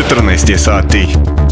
14 je sati.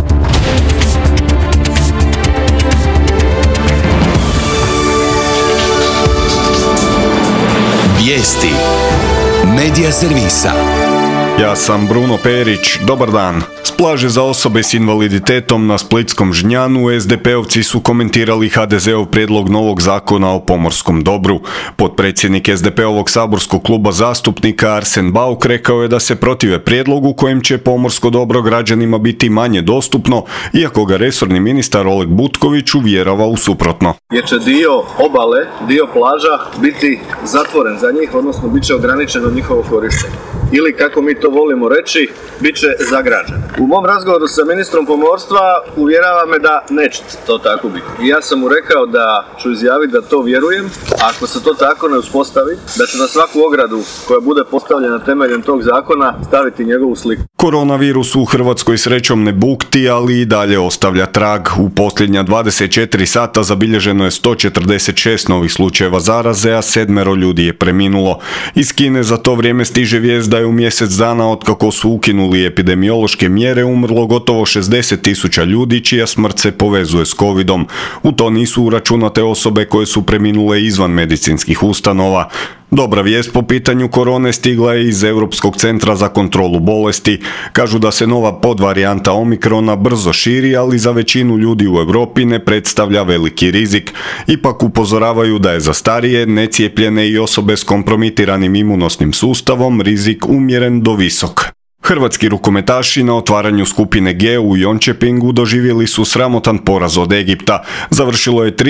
Vijesti Medija servisa. Ja sam Bruno Perić, dobar dan. S plaže za osobe s invaliditetom na splitskom Žnjanu SDP-ovci su komentirali HDZ-ov prijedlog novog zakona o pomorskom dobru. Potpredsjednik SDP-ovog saborskog kluba zastupnika Arsen Bauk rekao je da se protive prijedlogu kojim će pomorsko dobro građanima biti manje dostupno, iako ga resorni ministar Oleg Butković uvjerava u suprotno. Jer će dio obale, dio plaža biti zatvoren za njih, odnosno bit će ograničeno njihovo korištenje. Ili kako mi to volimo reći, bit će zagrađen. U mom razgovoru sa ministrom pomorstva uvjerava me da neće to tako biti. I ja sam mu rekao da ću izjaviti da to vjerujem, a ako se to tako ne uspostavi, da će na svaku ogradu koja bude postavljena temeljem tog zakona staviti njegovu sliku. Koronavirus u Hrvatskoj srećom ne bukti, ali i dalje ostavlja trag. U posljednja 24 sata zabilježeno je 146 novih slučajeva zaraze, a 7 ljudi je preminulo. Iz Kine za to vrijeme stiže vijest da je u mjesec dana otkako su ukinuli epidemiološke mjere umrlo gotovo 60.000 ljudi čija smrt se povezuje s covidom. U to nisu uračunate osobe koje su preminule izvan medicinskih ustanova. Dobra vijest po pitanju korone stigla je iz Europskog centra za kontrolu bolesti. Kažu da se nova podvarijanta Omikrona brzo širi, ali za većinu ljudi u Europi ne predstavlja veliki rizik. Ipak upozoravaju da je za starije, necijepljene i osobe s kompromitiranim imunosnim sustavom rizik umjeren do visok. Hrvatski rukometaši na otvaranju skupine G u Jönköpingu doživjeli su sramotan poraz od Egipta. Završilo je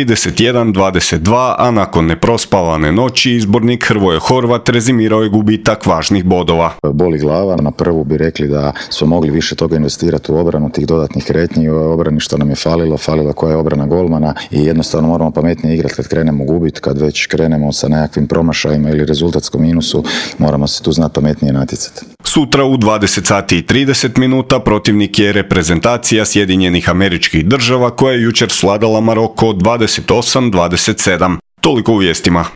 31-22, a nakon neprospavane noći izbornik Hrvoje Horvat rezimirao je gubitak važnih bodova. Boli glava, na prvu bi rekli da smo mogli više toga investirati u obranu tih dodatnih kretnji, u obrani što nam je falilo koja je obrana golmana i jednostavno moramo pametnije igrati kad krenemo gubiti, kad već krenemo sa nekakvim promašajima ili rezultatskom minusu, moramo se tu znati pametnije natjecati. Sutra u 20 sati i 30 minuta protivnik je reprezentacija Sjedinjenih Američkih Država koja je jučer svladala Maroko 28-27. Toliko u vijestima.